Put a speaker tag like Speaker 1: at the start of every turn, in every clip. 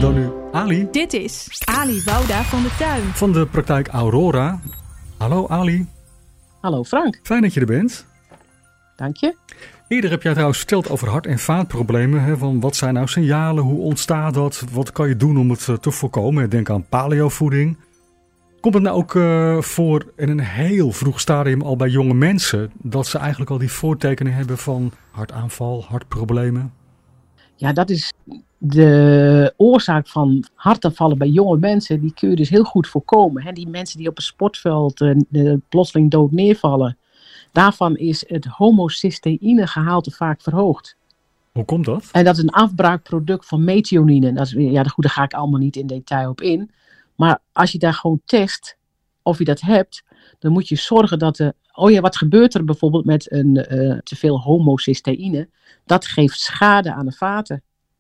Speaker 1: Dan nu Ali.
Speaker 2: Dit is Ali Wouda van de Tuin.
Speaker 1: Van de praktijk Aurora. Hallo Ali.
Speaker 3: Hallo Frank.
Speaker 1: Fijn dat je er bent.
Speaker 3: Dank je.
Speaker 1: Eerder heb jij trouwens verteld over hart- en vaatproblemen. Hè, van wat zijn nou signalen, hoe ontstaat dat, wat kan je doen om het te voorkomen? Denk aan paleovoeding. Komt het nou ook voor in een heel vroeg stadium al bij jonge mensen dat ze eigenlijk al die voortekenen hebben van hartaanval, hartproblemen?
Speaker 3: Ja, dat is de oorzaak van hartaanvallen bij jonge mensen. Die kun je dus heel goed voorkomen. Hè? Die mensen die op een sportveld plotseling dood neervallen. Daarvan is het homocysteïnegehalte vaak verhoogd.
Speaker 1: Hoe komt dat?
Speaker 3: En dat is een afbraakproduct van methionine. Dat is, daar ga ik allemaal niet in detail op in. Maar als je daar gewoon test of je dat hebt, dan moet je zorgen dat wat gebeurt er bijvoorbeeld met te veel homocysteïne? Dat geeft schade aan de vaten.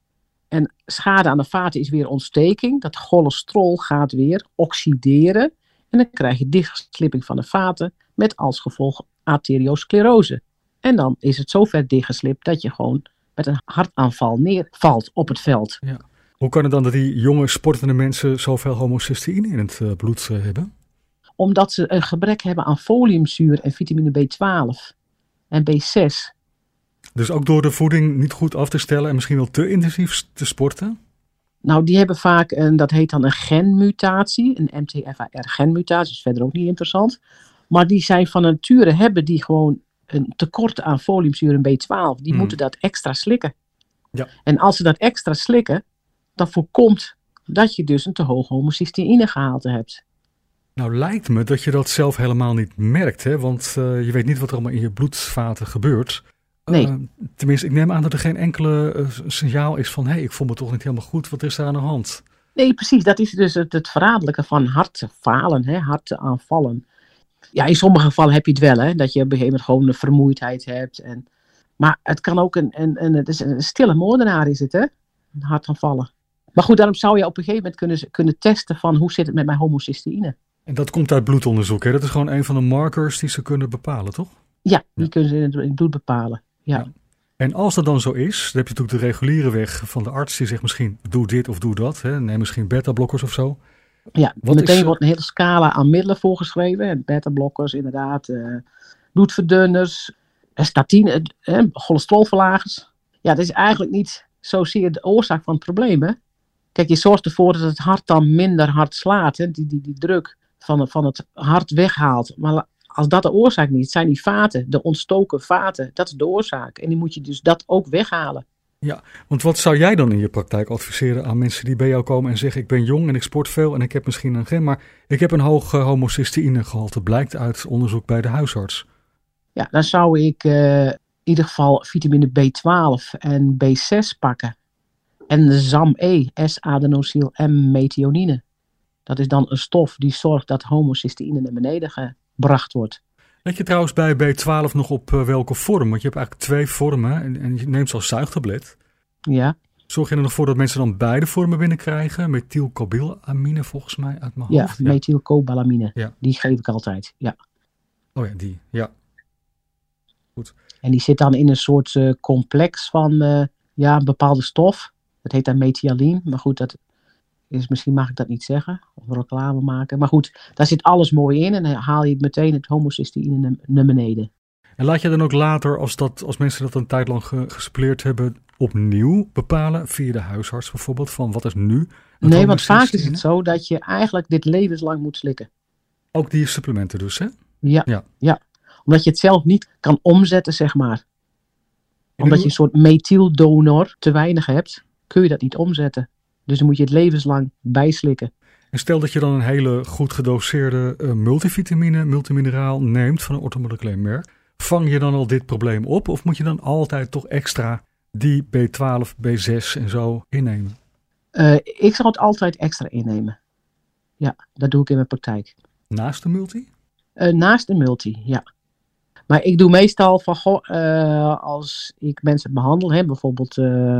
Speaker 3: En schade aan de vaten is weer ontsteking. Dat cholesterol gaat weer oxideren. En dan krijg je dichtgeslipping van de vaten met als gevolg arteriosclerose. En dan is het zo ver dichtgeslipt dat je gewoon met een hartaanval neervalt op het veld.
Speaker 1: Ja. Hoe kan het dan dat die jonge sportende mensen zoveel homocysteïne in het bloed hebben?
Speaker 3: Omdat ze een gebrek hebben aan foliumzuur en vitamine B12 en B6.
Speaker 1: Dus ook door de voeding niet goed af te stellen en misschien wel te intensief te sporten?
Speaker 3: Nou, die hebben vaak, dat heet dan een genmutatie, een MTFR-genmutatie, is verder ook niet interessant. Maar die zijn van nature, hebben die gewoon een tekort aan foliumzuur en B12. Die moeten dat extra slikken.
Speaker 1: Ja.
Speaker 3: En als ze dat extra slikken, dan voorkomt dat je dus een te hoog homocysteïnegehalte hebt.
Speaker 1: Nou lijkt me dat je dat zelf helemaal niet merkt, hè? Want je weet niet wat er allemaal in je bloedvaten gebeurt.
Speaker 3: Nee.
Speaker 1: Tenminste, ik neem aan dat er geen enkele signaal is van, ik voel me toch niet helemaal goed, wat is daar aan de hand?
Speaker 3: Nee, precies. Dat is dus het verraderlijke van hartfalen, hartaanvallen. Ja, in sommige gevallen heb je het wel, hè, dat je op een gegeven moment gewoon een vermoeidheid hebt. Maar het kan ook het is een stille moordenaar is het, hè? Een hartaanvallen. Maar goed, daarom zou je op een gegeven moment kunnen testen van hoe zit het met mijn homocysteïne.
Speaker 1: En dat komt uit bloedonderzoek, hè? Dat is gewoon een van de markers die ze kunnen bepalen, toch?
Speaker 3: Ja, die kunnen ze in het bloed bepalen. Ja.
Speaker 1: En als dat dan zo is, dan heb je natuurlijk de reguliere weg van de arts die zegt misschien doe dit of doe dat. Hè? Neem misschien beta-blokkers of zo.
Speaker 3: Ja, meteen wordt een hele scala aan middelen voorgeschreven. Beta-blokkers inderdaad, bloedverdunners, statine, cholesterolverlagers. Ja, dat is eigenlijk niet zozeer de oorzaak van het probleem. Hè? Kijk, je zorgt ervoor dat het hart dan minder hard slaat. Hè? Die druk van het hart weghaalt. Maar als dat de oorzaak niet is, zijn die vaten, de ontstoken vaten, dat is de oorzaak. En die moet je dus dat ook weghalen.
Speaker 1: Ja, want wat zou jij dan in je praktijk adviseren aan mensen die bij jou komen en zeggen ik ben jong en ik sport veel en ik heb misschien een gen, maar ik heb een hoog homocysteïnegehalte, blijkt uit onderzoek bij de huisarts. Ja,
Speaker 3: dan zou ik in ieder geval vitamine B12 en B6 pakken. En de SAM-E, S-adenosyl-M-methionine. Dat is dan een stof die zorgt dat homocysteïne naar beneden gebracht wordt.
Speaker 1: Let je trouwens bij B12 nog op welke vorm? Want je hebt eigenlijk 2 vormen en je neemt ze als zuigtablet.
Speaker 3: Ja.
Speaker 1: Zorg je er nog voor dat mensen dan beide vormen binnenkrijgen? Methylcobalamine volgens mij uit mijn hoofd.
Speaker 3: Ja, methylcobalamine.
Speaker 1: Ja.
Speaker 3: Die geef ik altijd, ja.
Speaker 1: Oh ja, die, ja. Goed.
Speaker 3: En die zit dan in een soort complex van een bepaalde stof. Dat heet dan methylamine, maar goed, dat is, misschien mag ik dat niet zeggen, of reclame maken. Maar goed, daar zit alles mooi in en dan haal je meteen het homocysteïne naar beneden.
Speaker 1: En laat je dan ook later, als mensen dat een tijd lang gesuppleerd hebben, opnieuw bepalen, via de huisarts bijvoorbeeld, van wat is nu?
Speaker 3: Nee, want vaak is het zo dat je eigenlijk dit levenslang moet slikken.
Speaker 1: Ook die supplementen dus, hè?
Speaker 3: Ja. Omdat je het zelf niet kan omzetten, zeg maar. Omdat je een soort methyldonor te weinig hebt, kun je dat niet omzetten. Dus dan moet je het levenslang bijslikken.
Speaker 1: En stel dat je dan een hele goed gedoseerde multivitamine, multimineraal neemt van een orthomoleculair merk. Vang je dan al dit probleem op? Of moet je dan altijd toch extra die B12, B6 en zo innemen?
Speaker 3: Ik zal het altijd extra innemen. Ja, dat doe ik in mijn praktijk.
Speaker 1: Naast de multi?
Speaker 3: Naast de multi, ja. Maar ik doe meestal van, als ik mensen behandel, bijvoorbeeld,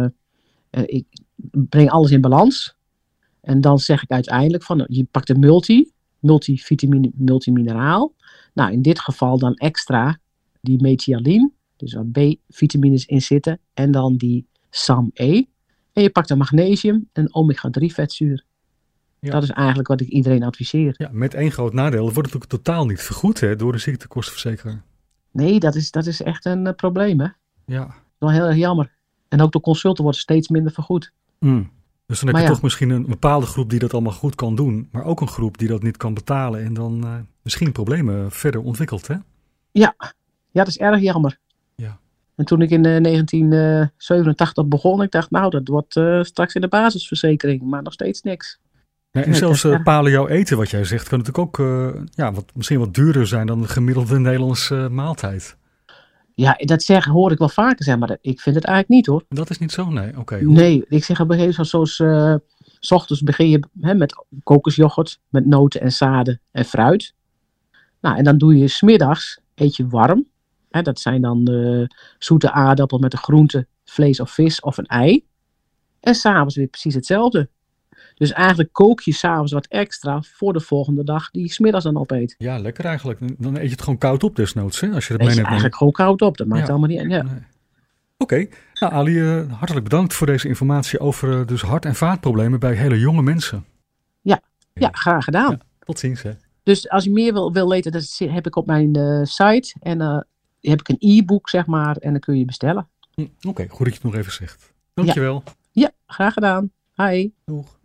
Speaker 3: ik breng alles in balans. En dan zeg ik uiteindelijk van, je pakt de multivitamine, multimineraal. Nou, in dit geval dan extra die methionine, dus waar B-vitamines in zitten. En dan die SAM-E. En je pakt een magnesium en omega-3 vetzuur.
Speaker 1: Ja.
Speaker 3: Dat is eigenlijk wat ik iedereen adviseer.
Speaker 1: Ja, met één groot nadeel. Het wordt natuurlijk totaal niet vergoed hè, door de ziektekostenverzekeraar.
Speaker 3: Nee, dat is echt een probleem, hè.
Speaker 1: Ja.
Speaker 3: Wel heel erg jammer. En ook de consulten worden steeds minder vergoed.
Speaker 1: Dus dan heb je toch misschien een bepaalde groep die dat allemaal goed kan doen. Maar ook een groep die dat niet kan betalen. En dan misschien problemen verder ontwikkelt, hè?
Speaker 3: Ja, dat is erg jammer.
Speaker 1: Ja.
Speaker 3: En toen ik in 1987 begon, ik dacht, nou, dat wordt straks in de basisverzekering. Maar nog steeds niks.
Speaker 1: Ja, en zelfs paleo eten, wat jij zegt, kan natuurlijk ook misschien wat duurder zijn dan de gemiddelde Nederlandse maaltijd.
Speaker 3: Ja, hoor ik wel vaker zeggen, maar ik vind het eigenlijk niet, hoor.
Speaker 1: Dat is niet zo? Nee, oké.
Speaker 3: Nee, ik zeg op een gegeven moment zoals... 's ochtends begin je met kokosjoghurt, met noten en zaden en fruit. Nou, en dan doe je 's middags, eet je warm. Hè, dat zijn dan zoete aardappel met een groente, vlees of vis of een ei. En 's avonds weer precies hetzelfde. Dus eigenlijk kook je 's avonds wat extra voor de volgende dag die je 's middags dan opeet.
Speaker 1: Ja, lekker eigenlijk. Dan eet je het gewoon koud op desnoods, hè? Als je dat
Speaker 3: Eet je
Speaker 1: meeneemt.
Speaker 3: eigenlijk gewoon koud op, dat maakt allemaal niet uit. Ja.
Speaker 1: Nee. Oké. Nou Ali, hartelijk bedankt voor deze informatie over dus hart- en vaatproblemen bij hele jonge mensen.
Speaker 3: Ja, graag gedaan.
Speaker 1: Ja, tot ziens, hè.
Speaker 3: Dus als je meer wil weten, dat heb ik op mijn site. En heb ik een e-book, zeg maar, en dan kun je bestellen.
Speaker 1: Oké, goed dat je het nog even zegt. Dankjewel.
Speaker 3: Ja, graag gedaan. Hi.
Speaker 1: Doeg.